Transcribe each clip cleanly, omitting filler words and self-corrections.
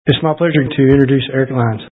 It's my pleasure to introduce Eric Lyons.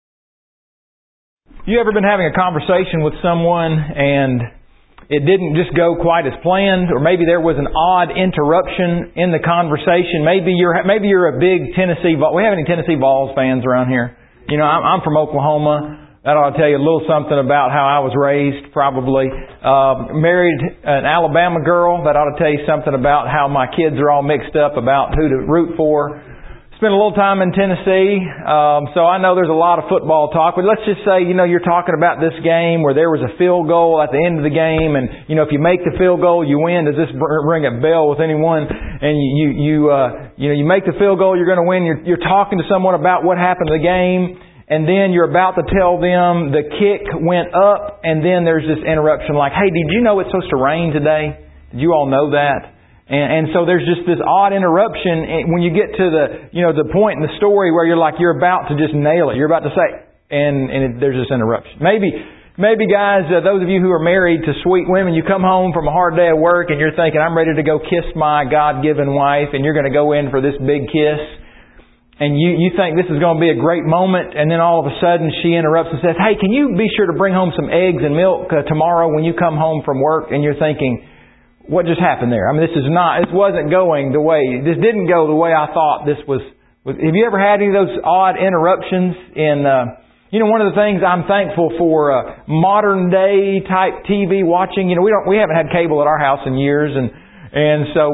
You ever been having a conversation with someone and it didn't just go quite as planned, or maybe there was an odd interruption in the conversation? Maybe you're a big Tennessee. We have any Tennessee Vols fans around here? You know, I'm from Oklahoma. That ought to tell you a little something about how I was raised, probably. Married an Alabama girl. That ought to tell you something about how my kids are all mixed up about who to root for. Spent a little time in Tennessee, so I know there's a lot of football talk. But let's just say, you're talking about this game where there was a field goal at the end of the game, and if you make the field goal, you win. Does this ring a bell with anyone? And you make the field goal, you're going to win. You're talking to someone about what happened in the game, and then you're about to tell them the kick went up, and then there's this interruption like, "Hey, did you know it's supposed to rain today? Did you all know that?" And so there's just this odd interruption when you get to the point in the story where you're about to just nail it. You're about to say, and there's this interruption. Maybe guys, those of you who are married to sweet women, you come home from a hard day of work and you're thinking, I'm ready to go kiss my God-given wife, and you're going to go in for this big kiss. And you think this is going to be a great moment, and then all of a sudden she interrupts and says, "Hey, can you be sure to bring home some eggs and milk tomorrow when you come home from work?" And you're thinking, what just happened there? I mean, this didn't go the way I thought this was. Have you ever had any of those odd interruptions in, one of the things I'm thankful for, modern day type TV watching. We haven't had cable at our house in years, and so,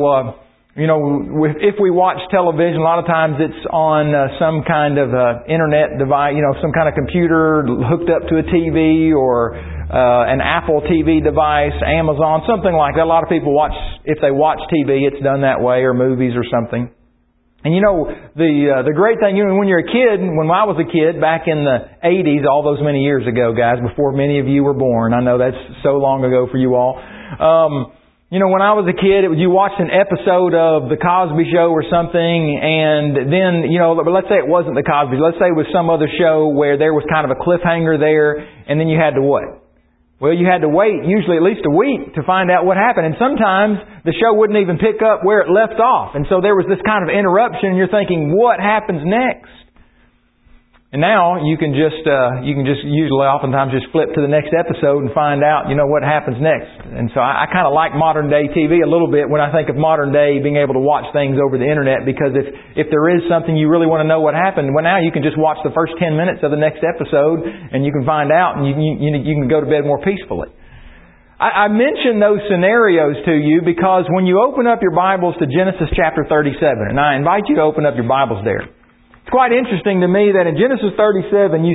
if we watch television, a lot of times it's on some kind of internet device, some kind of computer hooked up to a TV, or an Apple TV device, Amazon, something like that. A lot of people if they watch TV, it's done that way, or movies or something. And the great thing, when you're a kid, when I was a kid back in the 80s, all those many years ago, guys, before many of you were born. I know that's so long ago for you all. When I was a kid, you watched an episode of The Cosby Show or something, and then, but let's say it wasn't The Cosby. Let's say it was some other show where there was kind of a cliffhanger there, and then you had to what? Well, you had to wait usually at least a week to find out what happened. And sometimes the show wouldn't even pick up where it left off. And so there was this kind of interruption, and you're thinking, what happens next? And now you can just usually oftentimes just flip to the next episode and find out, what happens next. And so I kind of like modern day TV a little bit when I think of modern day being able to watch things over the internet, because if there is something you really want to know what happened, well, now you can just watch the first 10 minutes of the next episode and you can find out, and you can go to bed more peacefully. I mention those scenarios to you because when you open up your Bibles to Genesis chapter 37, and I invite you to open up your Bibles there. It's quite interesting to me that in Genesis 37 you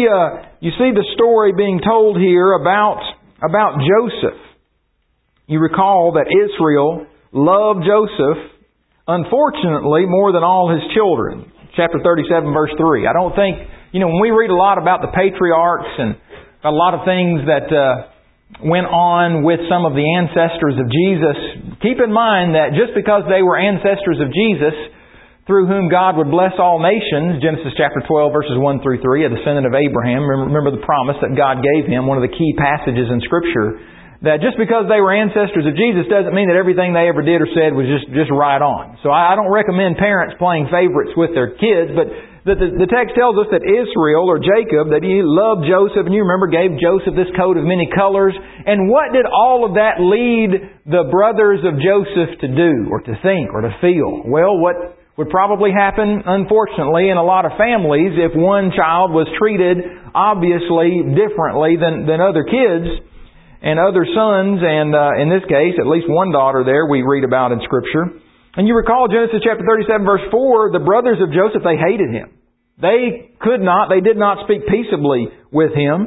see the story being told here about Joseph. You recall that Israel loved Joseph, unfortunately, more than all his children. Chapter 37 verse 3. I don't think, when we read a lot about the patriarchs and a lot of things that went on with some of the ancestors of Jesus, keep in mind that just because they were ancestors of Jesus, through whom God would bless all nations, Genesis chapter 12 verses 1 through 3, a descendant of Abraham. Remember the promise that God gave him, one of the key passages in Scripture, that just because they were ancestors of Jesus doesn't mean that everything they ever did or said was just right on. So I don't recommend parents playing favorites with their kids, but the text tells us that Israel, or Jacob, that he loved Joseph, and you remember gave Joseph this coat of many colors. And what did all of that lead the brothers of Joseph to do, or to think, or to feel? Well, what would probably happen, unfortunately, in a lot of families if one child was treated obviously differently than other kids and other sons, and in this case, at least one daughter there we read about in Scripture. And you recall Genesis chapter 37 verse 4, the brothers of Joseph, they hated him. They did not speak peaceably with him.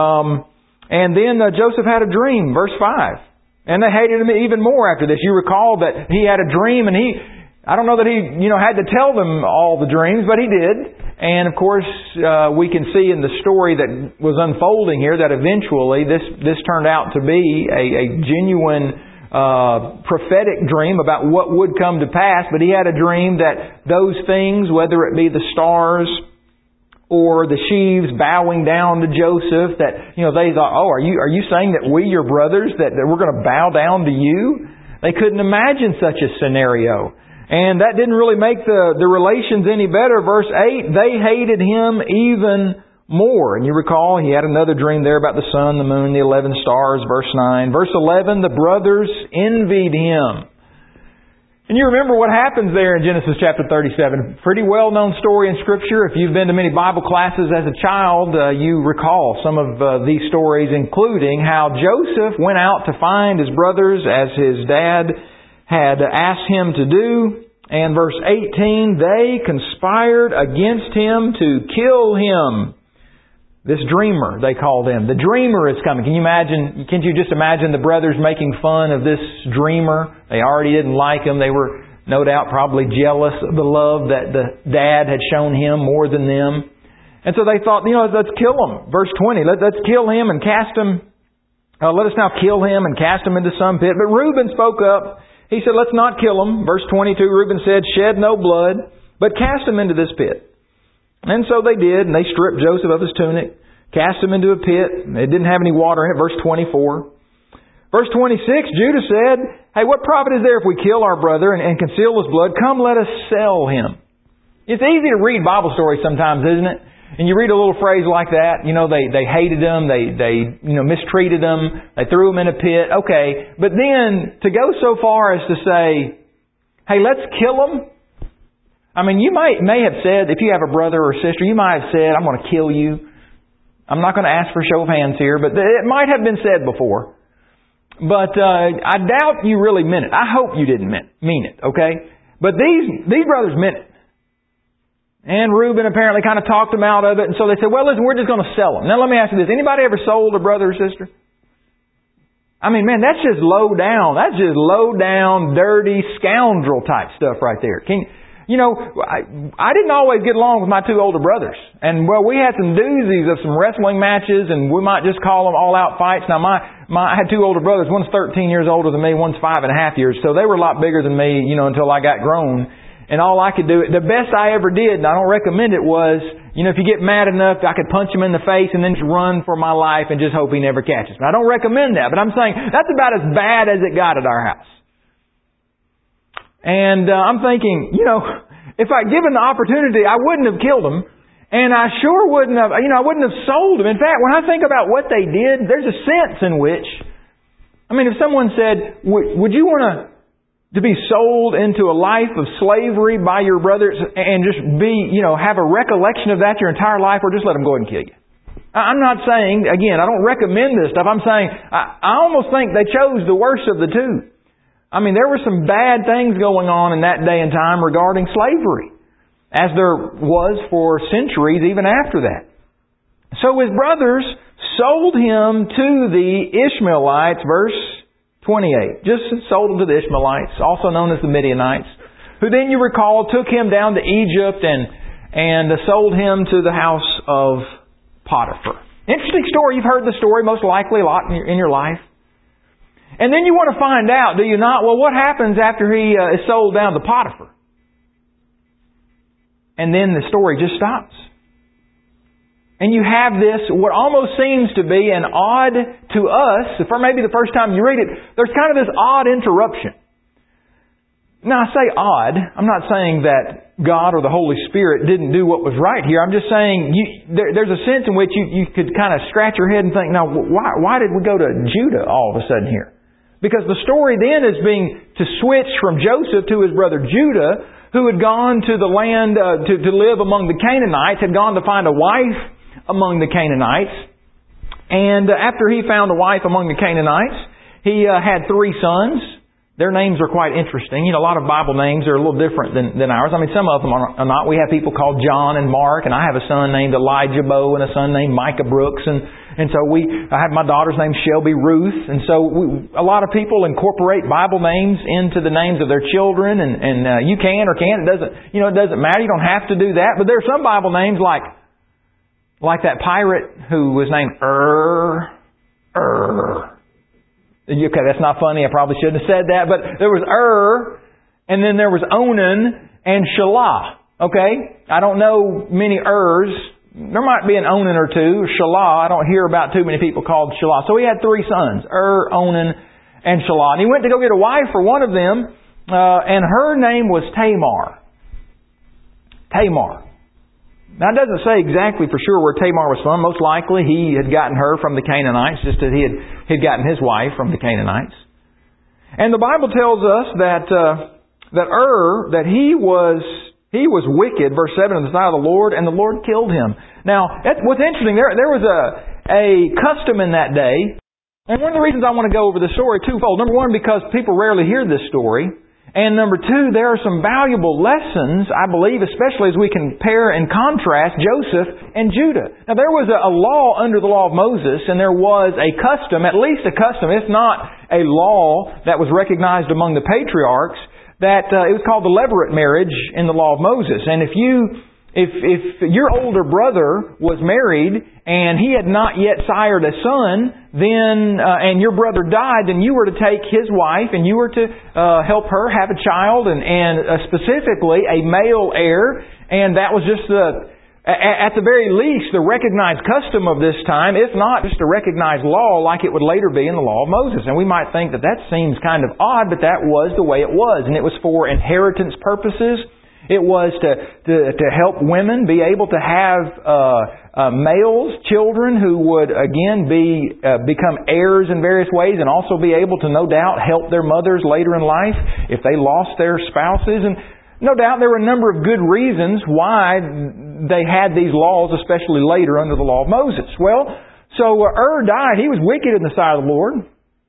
And then Joseph had a dream, verse 5. And they hated him even more after this. You recall that he had a dream, and I don't know that he, had to tell them all the dreams, but he did. And of course, we can see in the story that was unfolding here that eventually this turned out to be a genuine prophetic dream about what would come to pass. But he had a dream that those things, whether it be the stars or the sheaves bowing down to Joseph, that they thought, "Oh, are you saying that we, your brothers, that we're going to bow down to you?" They couldn't imagine such a scenario. And that didn't really make the relations any better. Verse 8, they hated him even more. And you recall, he had another dream there about the sun, the moon, the 11 stars, verse 9. Verse 11, the brothers envied him. And you remember what happens there in Genesis chapter 37. Pretty well-known story in Scripture. If you've been to many Bible classes as a child, you recall some of these stories, including how Joseph went out to find his brothers as his dad had asked him to do. And verse 18, they conspired against him to kill him. This dreamer, they called him. The dreamer is coming. Can't you just imagine the brothers making fun of this dreamer? They already didn't like him. They were, no doubt, probably jealous of the love that the dad had shown him more than them. And so they thought, let's kill him. Verse 20, let's kill him and cast him. Let us now kill him and cast him into some pit. But Reuben spoke up. He said, let's not kill him. Verse 22, Reuben said, shed no blood, but cast him into this pit. And so they did, and they stripped Joseph of his tunic, cast him into a pit. It didn't have any water in it. Verse 24. Verse 26, Judah said, hey, what profit is there if we kill our brother and conceal his blood? Come, let us sell him. It's easy to read Bible stories sometimes, isn't it? And you read a little phrase like that, they hated him, they mistreated him, they threw him in a pit. Okay, but then to go so far as to say, hey, let's kill him. You may have said, if you have a brother or sister, you might have said, I'm going to kill you. I'm not going to ask for a show of hands here, but it might have been said before. But I doubt you really meant it. I hope you didn't mean it, okay? But these brothers meant it. And Reuben apparently kind of talked them out of it, and so they said, well, listen, we're just going to sell them. Now let me ask you this. Anybody ever sold a brother or sister? That's just low down. That's just low down, dirty, scoundrel type stuff right there. I didn't always get along with my two older brothers. And, we had some doozies of some wrestling matches, and we might just call them all-out fights. Now, I had two older brothers. One's 13 years older than me. One's 5.5 years. So they were a lot bigger than me, until I got grown. And all I could do, the best I ever did, and I don't recommend it, was, if you get mad enough, I could punch him in the face and then just run for my life and just hope he never catches me. I don't recommend that, but I'm saying that's about as bad as it got at our house. And I'm thinking, if I'd given the opportunity, I wouldn't have killed him. And I sure wouldn't have, I wouldn't have sold him. In fact, when I think about what they did, there's a sense in which, if someone said, would you want to be sold into a life of slavery by your brothers and just have a recollection of that your entire life, or just let them go ahead and kill you? I'm not saying, again, I don't recommend this stuff. I'm saying, I almost think they chose the worst of the two. There were some bad things going on in that day and time regarding slavery, as there was for centuries even after that. So his brothers sold him to the Ishmaelites, verse 28. Just sold him to the Ishmaelites, also known as the Midianites, who then, you recall, took him down to Egypt and sold him to the house of Potiphar. Interesting story. You've heard the story most likely a lot in your life. And then you want to find out, do you not? Well, what happens after he is sold down to Potiphar? And then the story just stops. And you have this, what almost seems to be an odd to us, for maybe the first time you read it, there's kind of this odd interruption. Now I say odd, I'm not saying that God or the Holy Spirit didn't do what was right here. I'm just saying there's a sense in which you could kind of scratch your head and think, now why did we go to Judah all of a sudden here? Because the story then is being to switch from Joseph to his brother Judah, who had gone to the land to live among the Canaanites, had gone to find a wife among the Canaanites. And after he found a wife among the Canaanites, he had 3 sons. Their names are quite interesting. A lot of Bible names are a little different than ours. Some of them are not. We have people called John and Mark, and I have a son named Elijah Bo and a son named Micah Brooks, and so I have my daughter's name Shelby Ruth, and so a lot of people incorporate Bible names into the names of their children, and you can or can't. It doesn't matter. You don't have to do that. But there are some Bible names like that pirate who was named Okay, that's not funny. I probably shouldn't have said that. But there was and then there was Onan and Shelah. Okay? I don't know many There might be an Onan or two. Shelah, I don't hear about too many people called Shelah. So he had 3 sons, Onan, and Shelah. And he went to go get a wife for one of them. and her name was Tamar. Tamar. Now, it doesn't say exactly for sure where Tamar was from. Most likely he had gotten her from the Canaanites, just as he had gotten his wife from the Canaanites. And the Bible tells us that he was wicked, verse 7, in the sight of the Lord, and the Lord killed him. Now, what's interesting, there was a custom in that day. And one of the reasons I want to go over this story twofold. Number one, because people rarely hear this story. And number two, there are some valuable lessons, I believe, especially as we compare and contrast Joseph and Judah. Now, there was a law under the law of Moses, and there was a custom, at least a custom, if not a law that was recognized among the patriarchs, that it was called the levirate marriage in the law of Moses. And if your older brother was married and he had not yet sired a son, then and your brother died, then you were to take his wife and you were to help her have a child, and specifically a male heir. And that was just at the very least the recognized custom of this time, if not just a recognized law like it would later be in the law of Moses. And we might think that seems kind of odd, but that was the way it was, and it was for inheritance purposes. It was to help women be able to have males, children who would again become heirs in various ways, and also be able to, no doubt, help their mothers later in life if they lost their spouses. And no doubt there were a number of good reasons why they had these laws, especially later under the law of Moses. Well, so died. He was wicked in the sight of the Lord.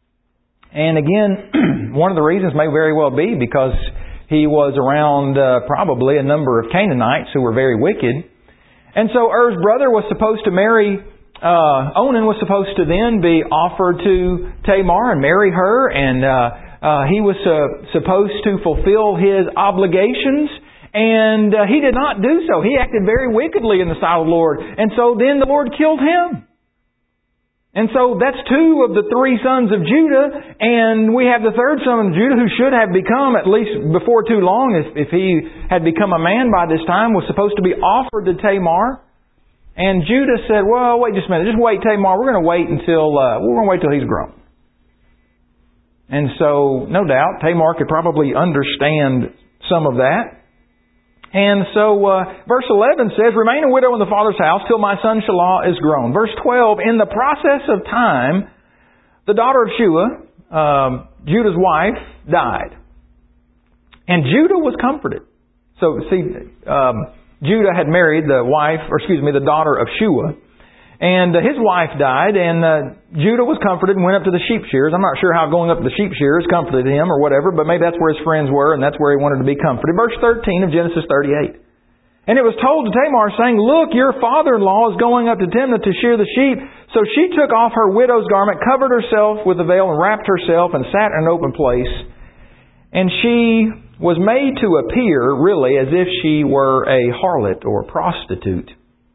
And again, one of the reasons may very well be because he was around probably a number of Canaanites who were very wicked. And so Er's brother was supposed to marry, Onan was supposed to then be offered to Tamar and marry her, and he was supposed to fulfill his obligations, and he did not do so. He acted very wickedly in the sight of the Lord, and so then the Lord killed him. And so that's two of the three sons of Judah, and we have the third son of Judah who should have become, at least before too long, if he had become a man by this time, was supposed to be offered to Tamar. And Judah said, well, wait just a minute, just wait, Tamar, we're going to wait until he's grown. And so, no doubt, Tamar could probably understand some of that. And so, verse 11 says, remain a widow in the father's house till my son Shelah is grown. Verse 12, in the process of time, the daughter of Shua, Judah's wife, died. And Judah was comforted. So, see, Judah had married the daughter of Shua. And his wife died, and Judah was comforted and went up to the sheep shearers. I'm not sure how going up to the sheep shearers comforted him or whatever, but maybe that's where his friends were, and that's where he wanted to be comforted. Verse 13 of Genesis 38. And it was told to Tamar, saying, look, your father-in-law is going up to Timnah to shear the sheep. So she took off her widow's garment, covered herself with a veil, and wrapped herself, and sat in an open place. And she was made to appear, really, as if she were a harlot or a prostitute.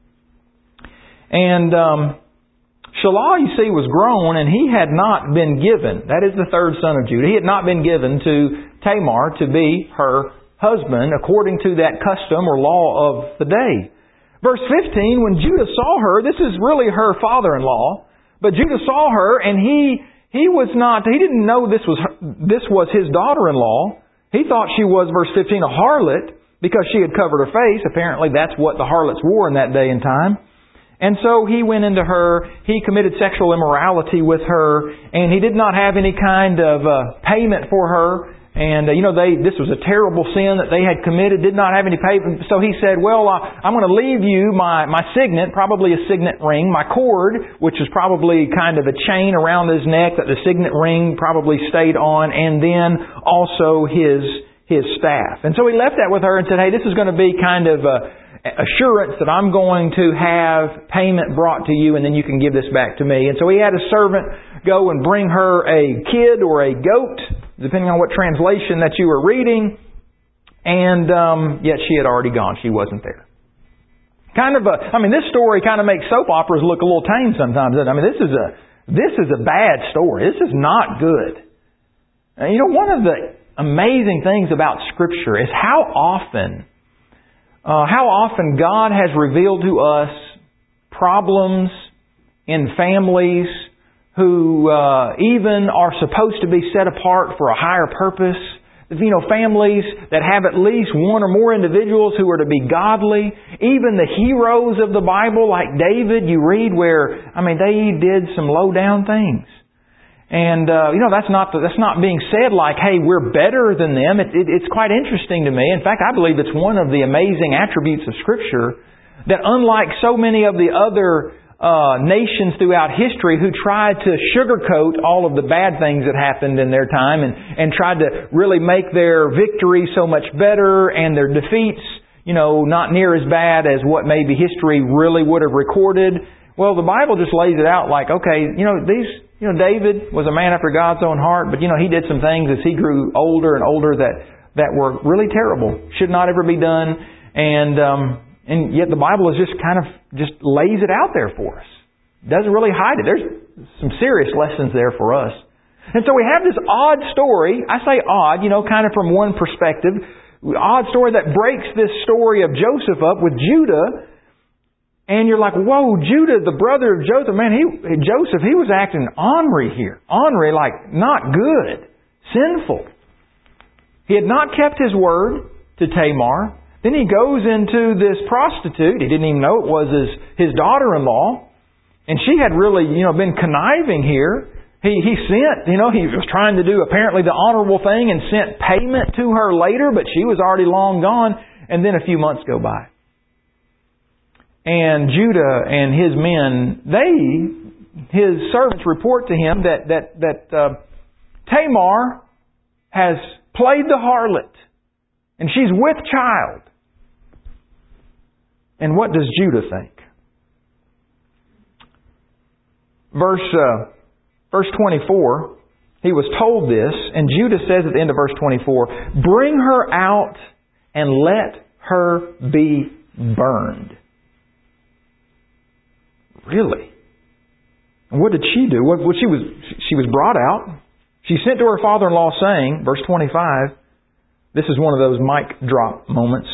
And Shelah, you see, was grown, and he had not been given. That is the third son of Judah. He had not been given to Tamar to be her husband according to that custom or law of the day. Verse 15, when Judah saw her, this is really her father-in-law, but Judah saw her, and he didn't know this was his daughter-in-law. He thought she was, verse 15, a harlot because she had covered her face. Apparently that's what the harlots wore in that day and time. And so he went into her, he committed sexual immorality with her, and he did not have any kind of payment for her. And, this was a terrible sin that they had committed, did not have any payment. So he said, well, I'm going to leave you my signet, probably a signet ring, my cord, which is probably kind of a chain around his neck that the signet ring probably stayed on, and then also his staff. And so he left that with her and said, hey, this is going to be kind of assurance that I'm going to have payment brought to you, and then you can give this back to me. And so he had a servant go and bring her a kid or a goat, depending on what translation that you were reading, and yet she had already gone. She wasn't there. This story kind of makes soap operas look a little tame sometimes. This is a bad story. This is not good. One of the amazing things about Scripture is how often God has revealed to us problems in families who even are supposed to be set apart for a higher purpose. families that have at least one or more individuals who are to be godly. Even the heroes of the Bible, like David, you read where, they did some low down things. And, that's not being said like, hey, we're better than them. It's quite interesting to me. In fact, I believe it's one of the amazing attributes of Scripture that unlike so many of the other nations throughout history who tried to sugarcoat all of the bad things that happened in their time and tried to really make their victory so much better and their defeats, not near as bad as what maybe history really would have recorded. Well, the Bible just lays it out like, okay, David was a man after God's own heart, but he did some things as he grew older and older that were really terrible, should not ever be done, and yet the Bible is just lays it out there for us. Doesn't really hide it. There's some serious lessons there for us. And so we have this odd story. I say odd, from one perspective. Odd story that breaks this story of Joseph up with Judah. And you're like, whoa, Judah, the brother of Joseph, Joseph, he was acting ornery here. Ornery, like not good. Sinful. He had not kept his word to Tamar. Then he goes into this prostitute. He didn't even know it was his daughter-in-law. And she had really, been conniving here. He sent, he was trying to do apparently the honorable thing and sent payment to her later, but she was already long gone. And then a few months go by. And Judah and his men, his servants report to him that Tamar has played the harlot. And she's with child. And what does Judah think? Verse 24, he was told this, and Judah says at the end of verse 24, bring her out and let her be burned. Really? And what did she do? She was brought out. She sent to her father-in-law saying, verse 25, this is one of those mic drop moments,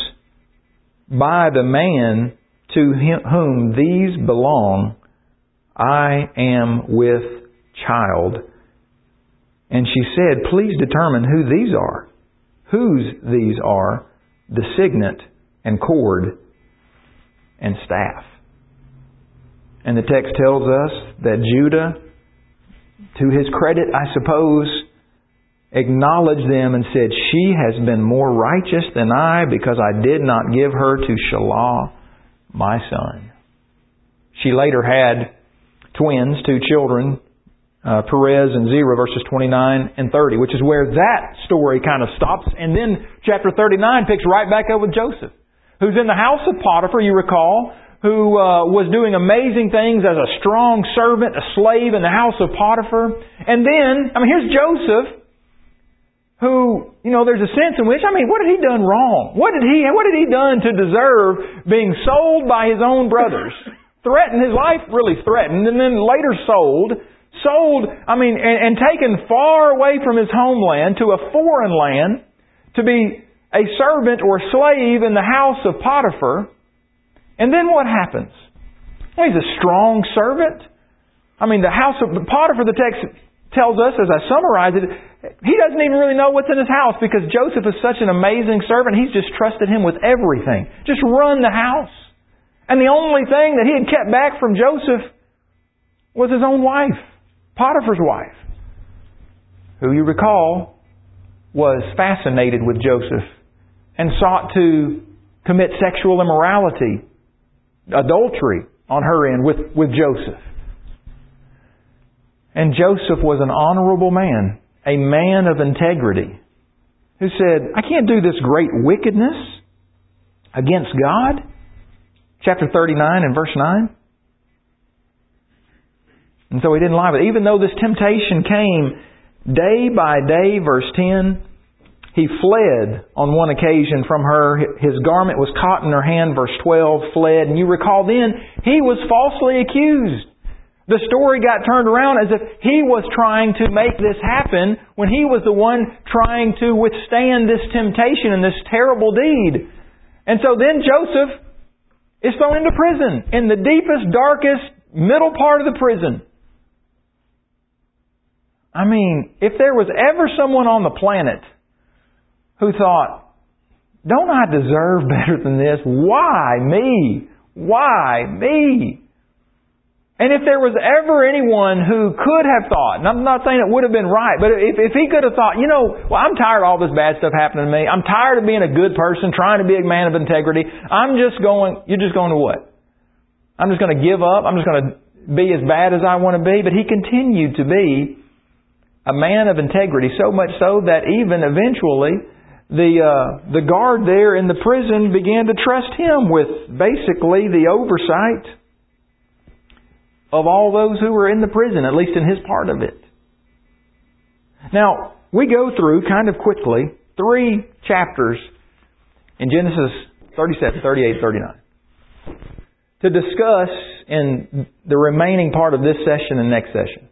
by the man to whom these belong, I am with child. And she said, please determine who these are. Whose these are, the signet and cord and staff. And the text tells us that Judah, to his credit, I suppose, acknowledged them and said, she has been more righteous than I because I did not give her to Shelah, my son. She later had twins, 2 children, Perez and Zerah, verses 29 and 30, which is where that story kind of stops. And then chapter 39 picks right back up with Joseph, who's in the house of Potiphar, you recall, who was doing amazing things as a strong servant, a slave in the house of Potiphar. And then, here's Joseph, who, there's a sense in which, what had he done wrong? What had he done to deserve being sold by his own brothers? His life really threatened, and then later sold, and taken far away from his homeland to a foreign land to be a servant or slave in the house of Potiphar. And then what happens? Well, he's a strong servant. The house of Potiphar, the text tells us, as I summarize it, he doesn't even really know what's in his house because Joseph is such an amazing servant. He's just trusted him with everything. Just run the house. And the only thing that he had kept back from Joseph was his own wife, Potiphar's wife, who you recall was fascinated with Joseph and sought to commit sexual immorality, adultery on her end with Joseph. And Joseph was an honorable man, a man of integrity, who said, I can't do this great wickedness against God. Chapter 39 and verse 9. And so he didn't lie. But even though this temptation came day by day, verse 10, he fled on one occasion from her. His garment was caught in her hand, verse 12, fled. And you recall then, he was falsely accused. The story got turned around as if he was trying to make this happen when he was the one trying to withstand this temptation and this terrible deed. And so then Joseph is thrown into prison, in the deepest, darkest, middle part of the prison. If there was ever someone on the planet who thought, don't I deserve better than this? Why me? Why me? And if there was ever anyone who could have thought, and I'm not saying it would have been right, but if he could have thought, I'm tired of all this bad stuff happening to me. I'm tired of being a good person, trying to be a man of integrity. You're just going to what? I'm just going to give up. I'm just going to be as bad as I want to be. But he continued to be a man of integrity, so much so that even eventually the guard there in the prison began to trust him with basically the oversight of all those who were in the prison, at least in his part of it. Now, we go through kind of quickly 3 chapters in Genesis 37, 38, 39 to discuss in the remaining part of this session and next session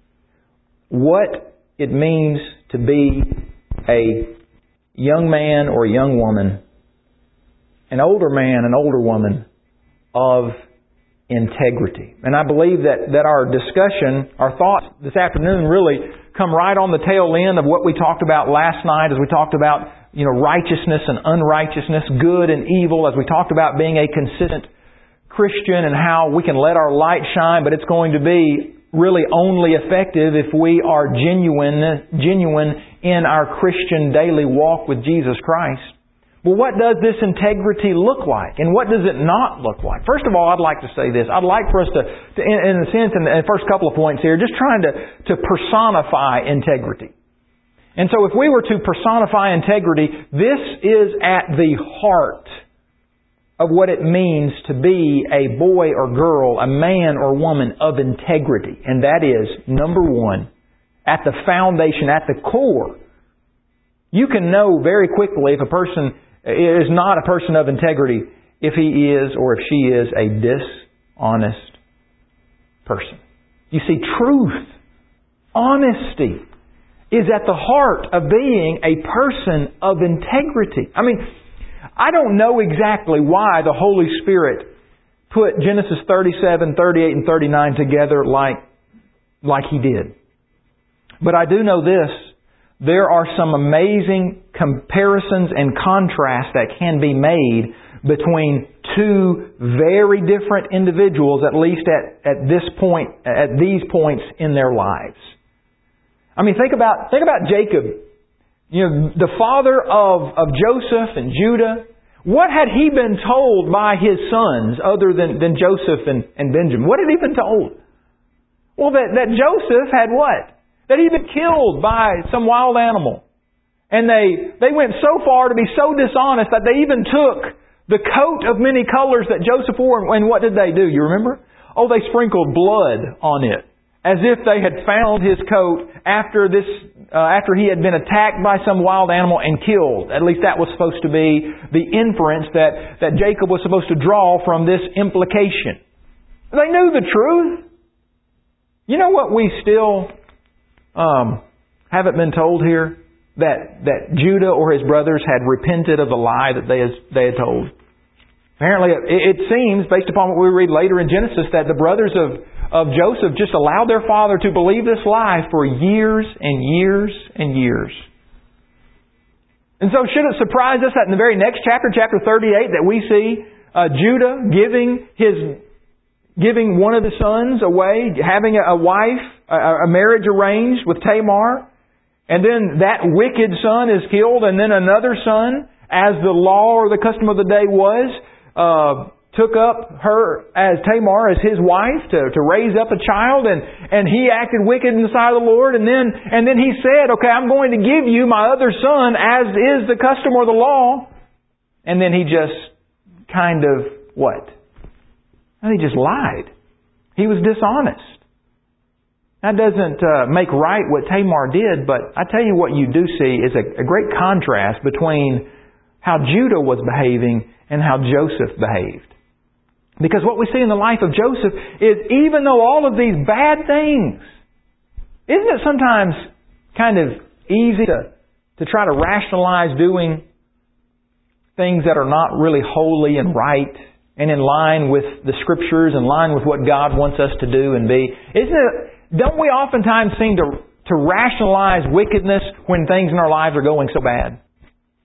what it means to be a young man or a young woman, an older man, an older woman of integrity. And I believe that our discussion, our thoughts this afternoon really come right on the tail end of what we talked about last night as we talked about, righteousness and unrighteousness, good and evil, as we talked about being a consistent Christian and how we can let our light shine, but it's going to be really only effective if we are genuine in our Christian daily walk with Jesus Christ. Well, what does this integrity look like? And what does it not look like? First of all, I'd like to say this. I'd like for us to in a sense, in the first couple of points here, just trying to personify integrity. And so if we were to personify integrity, this is at the heart of what it means to be a boy or girl, a man or woman of integrity. And that is, number one, at the foundation, at the core. You can know very quickly if a person is not a person of integrity if he is or if she is a dishonest person. You see, truth, honesty is at the heart of being a person of integrity. I don't know exactly why the Holy Spirit put Genesis 37, 38, and 39 together like He did. But I do know this. There are some amazing comparisons and contrasts that can be made between 2 very different individuals, at least at this point, at these points in their lives. Think about Jacob, the father of Joseph and Judah. What had he been told by his sons other than Joseph and Benjamin? What had he been told? Well, that Joseph had what? That he'd been killed by some wild animal. And they went so far to be so dishonest that they even took the coat of many colors that Joseph wore. And what did they do? You remember? Oh, they sprinkled blood on it. As if they had found his coat after he had been attacked by some wild animal and killed. At least that was supposed to be the inference that Jacob was supposed to draw from this implication. They knew the truth. You know what we still haven't been told here? That Judah or his brothers had repented of the lie that they had told. Apparently, it seems, based upon what we read later in Genesis, that the brothers of Joseph just allowed their father to believe this lie for years and years and years. And so should it surprise us that in the very next chapter, chapter 38, that we see Judah giving one of the sons away, having a wife, a marriage arranged with Tamar, and then that wicked son is killed, and then another son, as the law or the custom of the day was, took up her as Tamar as his wife to raise up a child, and he acted wicked in the sight of the Lord, and then he said, okay, I'm going to give you my other son as is the custom or the law. And then he just kind of what? He just lied. He was dishonest. That doesn't make right what Tamar did, but I tell you what you do see is a great contrast between how Judah was behaving and how Joseph behaved. Because what we see in the life of Joseph is even though all of these bad things, isn't it sometimes kind of easy to try to rationalize doing things that are not really holy and right and in line with the Scriptures, in line with what God wants us to do and be? Don't we oftentimes seem to rationalize wickedness when things in our lives are going so bad?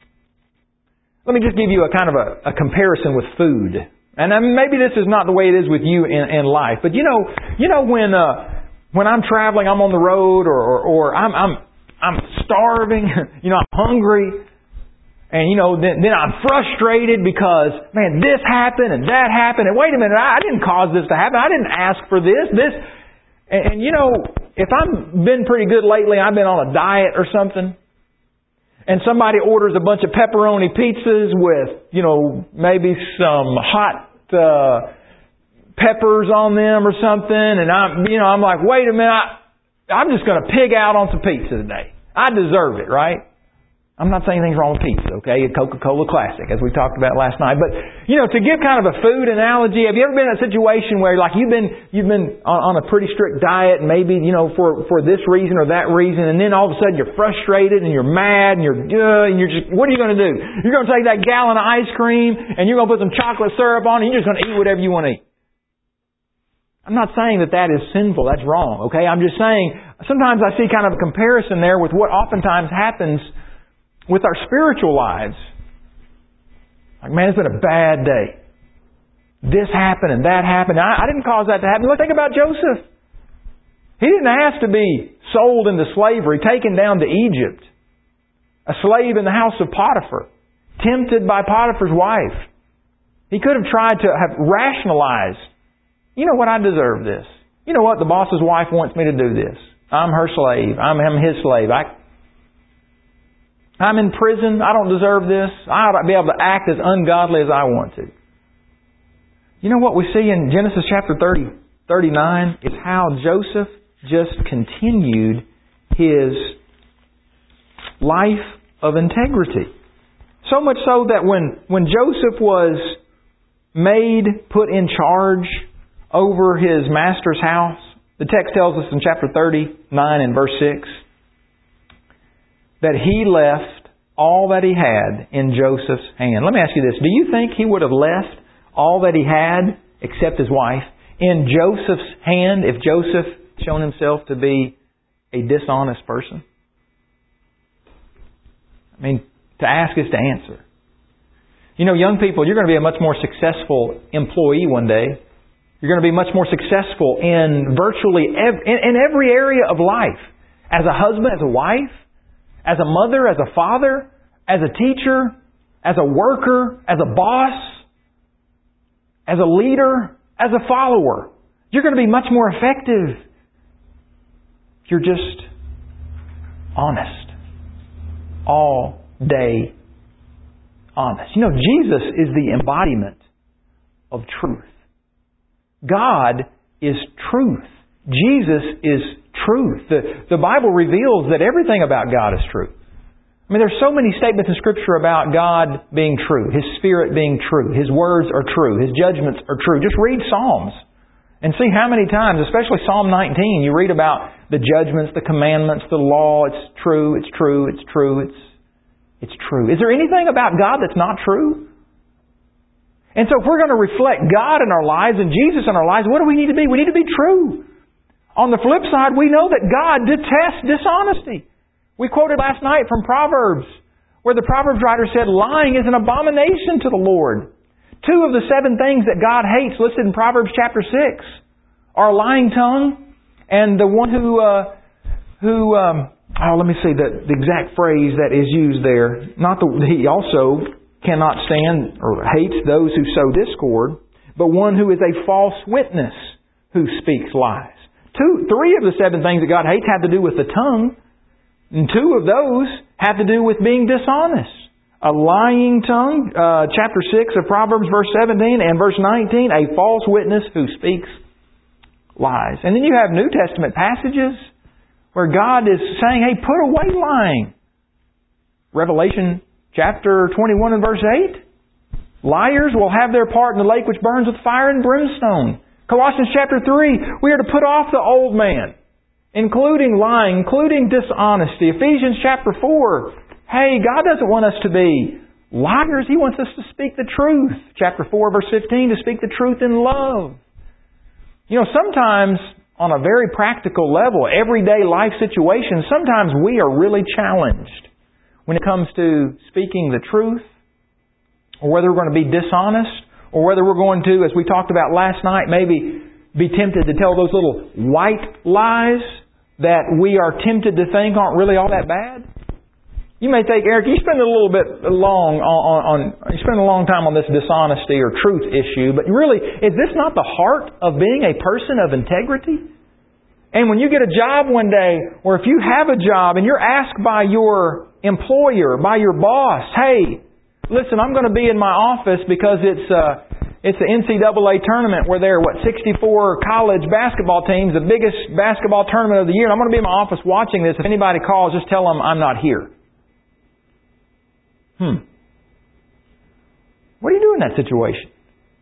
let me just give you a kind of a comparison with food. And maybe this is not the way it is with you in life, but you know when I'm traveling, I'm on the road, or I'm starving, I'm hungry, and then I'm frustrated because, man, this happened and that happened, and wait a minute, I didn't cause this to happen. I didn't ask for this. And if I've been pretty good lately, I've been on a diet or something, and somebody orders a bunch of pepperoni pizzas with, maybe some hot peppers on them or something, and I'm like, wait a minute, I'm just going to pig out on some pizza today. I deserve it, right? I'm not saying anything's wrong with pizza, okay? A Coca-Cola Classic, as we talked about last night. But, to give kind of a food analogy, have you ever been in a situation where, like, you've been on a pretty strict diet, and maybe, for this reason or that reason, and then all of a sudden you're frustrated and you're mad and you're just, what are you going to do? You're going to take that gallon of ice cream and you're going to put some chocolate syrup on it, and you're just going to eat whatever you want to eat. I'm not saying that is sinful. That's wrong, okay? I'm just saying, sometimes I see kind of a comparison there with what oftentimes happens with our spiritual lives. Like, man, it's been a bad day. This happened and that happened. I didn't cause that to happen. Let's think about Joseph. He didn't ask to be sold into slavery, taken down to Egypt. A slave in the house of Potiphar. Tempted by Potiphar's wife. He could have tried to have rationalized, you know what, I deserve this. You know what, the boss's wife wants me to do this. I'm her slave. I'm his slave. I'm in prison. I don't deserve this. I ought to be able to act as ungodly as I want to. You know what we see in Genesis chapter 39? It's how Joseph just continued his life of integrity. So much so that when Joseph was put in charge over his master's house, the text tells us in chapter 39 and verse 6, that he left all that he had in Joseph's hand. Let me ask you this. Do you think he would have left all that he had, except his wife, in Joseph's hand if Joseph shown himself to be a dishonest person? I mean, to ask is to answer. Young people, you're going to be a much more successful employee one day. You're going to be much more successful in virtually in every area of life. As a husband, as a wife, as a mother, as a father, as a teacher, as a worker, as a boss, as a leader, as a follower. You're going to be much more effective if you're just honest. All day honest. Jesus is the embodiment of truth. God is truth. Jesus is truth. The Bible reveals that everything about God is true. I mean, there's so many statements in Scripture about God being true, His Spirit being true, His words are true, His judgments are true. Just read Psalms and see how many times, especially Psalm 19, you read about the judgments, the commandments, the law. It's true, it's true, it's true, it's true. Is there anything about God that's not true? And so if we're going to reflect God in our lives and Jesus in our lives, what do we need to be? We need to be true. On the flip side, we know that God detests dishonesty. We quoted last night from Proverbs, where the Proverbs writer said, lying is an abomination to the Lord. 2 of the 7 things that God hates listed in Proverbs chapter 6 are a lying tongue and the one let me see the exact phrase that is used there. He also cannot stand or hates those who sow discord, but one who is a false witness who speaks lies. 3 of the 7 things that God hates have to do with the tongue, and 2 of those have to do with being dishonest. A lying tongue, chapter 6 of Proverbs, verse 17, and verse 19, a false witness who speaks lies. And then you have New Testament passages where God is saying, hey, put away lying. Revelation chapter 21 and verse 8. Liars will have their part in the lake which burns with fire and brimstone. Colossians chapter 3, we are to put off the old man, including lying, including dishonesty. Ephesians chapter 4, hey, God doesn't want us to be liars. He wants us to speak the truth. Chapter 4, verse 15, to speak the truth in love. Sometimes on a very practical level, everyday life situations, sometimes we are really challenged when it comes to speaking the truth or whether we're going to be dishonest, or whether we're going to, as we talked about last night, maybe be tempted to tell those little white lies that we are tempted to think aren't really all that bad. You may think, Eric, you spend a long time on this dishonesty or truth issue, but really, is this not the heart of being a person of integrity? And when you get a job one day, or if you have a job and you're asked by your employer, by your boss, hey, listen, I'm going to be in my office because it's the NCAA tournament where there are, 64 college basketball teams, the biggest basketball tournament of the year, and I'm going to be in my office watching this. If anybody calls, just tell them I'm not here. What do you do in that situation?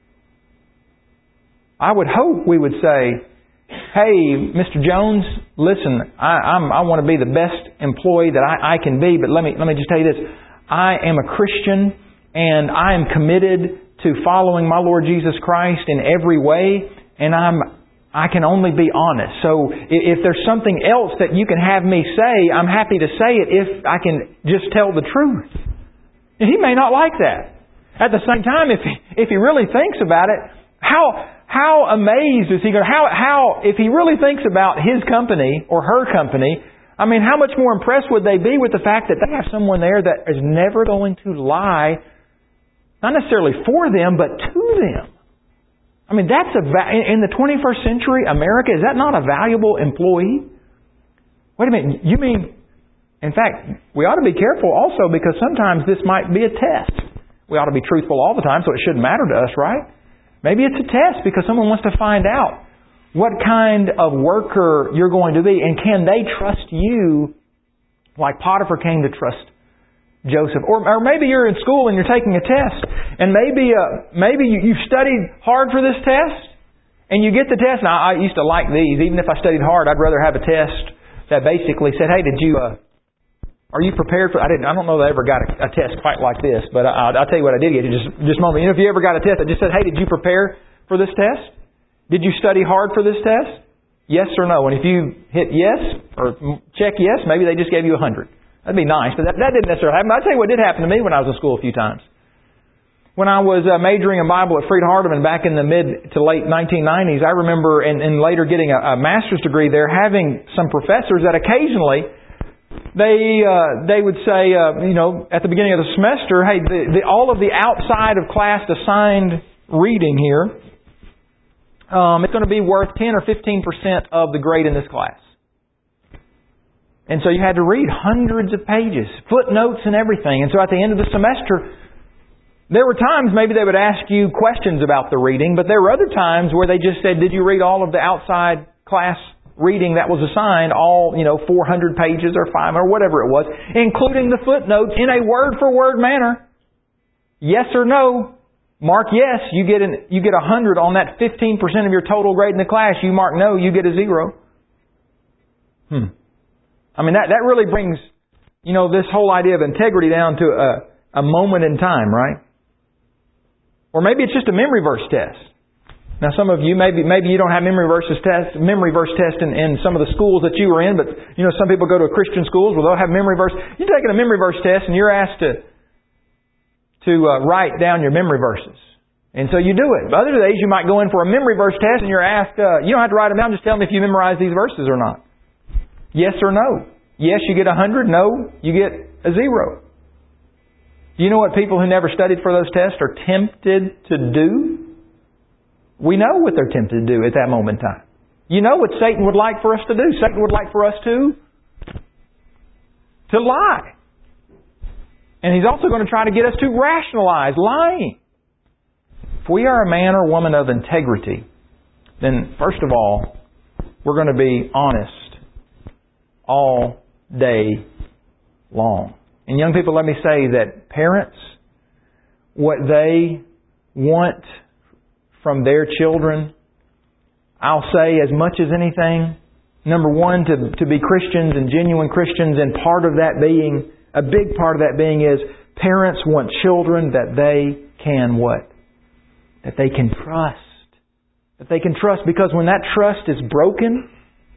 I would hope we would say, hey, Mr. Jones, listen, I want to be the best employee that I can be, but let me just tell you this. I am a Christian and I am committed to following my Lord Jesus Christ in every way, and I can only be honest. So if there's something else that you can have me say, I'm happy to say it if I can just tell the truth. And he may not like that. At the same time, if he really thinks about it, how amazed is he going to... How if he really thinks about his company or her company, I mean, how much more impressed would they be with the fact that they have someone there that is never going to lie, not necessarily for them, but to them? I mean, that's in the 21st century America, is that not a valuable employee? Wait a minute, you mean... In fact, we ought to be careful also because sometimes this might be a test. We ought to be truthful all the time, so it shouldn't matter to us, right? Maybe it's a test because someone wants to find out what kind of worker you're going to be, and can they trust you like Potiphar came to trust Joseph? Or maybe you're in school and you're taking a test, and maybe you've studied hard for this test, and you get the test. Now, I used to like these. Even if I studied hard, I'd rather have a test that basically said, hey, are you prepared for... I don't know that I ever got a test quite like this, but I'll tell you what I did get. Just a moment. You know, if you ever got a test that just said, hey, did you prepare for this test? Did you study hard for this test? Yes or no? And if you hit yes, or check yes, maybe they just gave you 100. That'd be nice, but that didn't necessarily happen. I'll tell you what did happen to me when I was in school a few times. When I was majoring in Bible at Freed Hardeman back in the mid to late 1990s, I remember, and later getting a master's degree there, having some professors that occasionally... They would say, at the beginning of the semester, hey, all of the outside of class assigned reading here, it's going to be worth 10 or 15% of the grade in this class. And so you had to read hundreds of pages, footnotes and everything. And so at the end of the semester, there were times maybe they would ask you questions about the reading, but there were other times where they just said, did you read all of the outside class reading that was assigned, all 400 pages or 5 or whatever it was, including the footnotes in a word-for-word manner. Yes or no. Mark yes, you get 100 on that 15% of your total grade in the class. You mark no, you get a 0. I mean, that really brings, this whole idea of integrity down to a moment in time, right? Or maybe it's just a memory verse test. Now, some of you, maybe you don't have memory verse test in some of the schools that you were in, but, some people go to Christian schools where they'll have memory verse. You're taking a memory verse test and you're asked to write down your memory verses. And so you do it. But other days you might go in for a memory verse test and you're asked, you don't have to write them down, just tell me if you memorize these verses or not. Yes or no. Yes, you get 100. No, you get a 0. Do you know what people who never studied for those tests are tempted to do? We know what they're tempted to do at that moment in time. You know what Satan would like for us to do. Satan would like for us to lie. And he's also going to try to get us to rationalize lying. If we are a man or woman of integrity, then first of all, we're going to be honest all day long. And young people, let me say that parents, what they want from their children, I'll say as much as anything, number one, to be Christians and genuine Christians, and a big part of that being is parents want children that they can what? That they can trust. That they can trust, because when that trust is broken,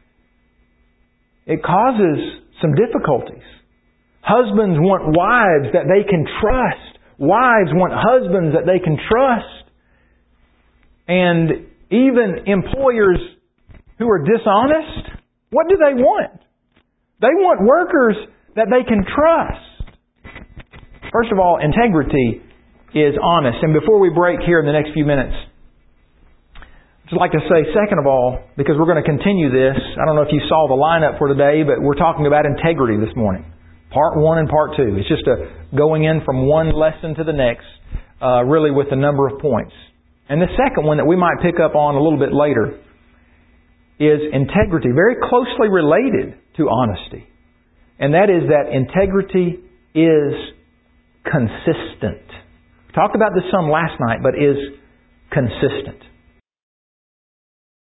it causes some difficulties. Husbands want wives that they can trust. wives want husbands that they can trust. And even employers who are dishonest, what do they want? They want workers that they can trust. First of all, integrity is honest. And before we break here in the next few minutes, I'd like to say, second of all, because we're going to continue this, I don't know if you saw the lineup for today, but we're talking about integrity this morning. Part 1 and Part 2. It's just going in from one lesson to the next, really with a number of points. And the second one that we might pick up on a little bit later is integrity, very closely related to honesty. And that is that integrity is consistent. We talked about this some last night, but is consistent.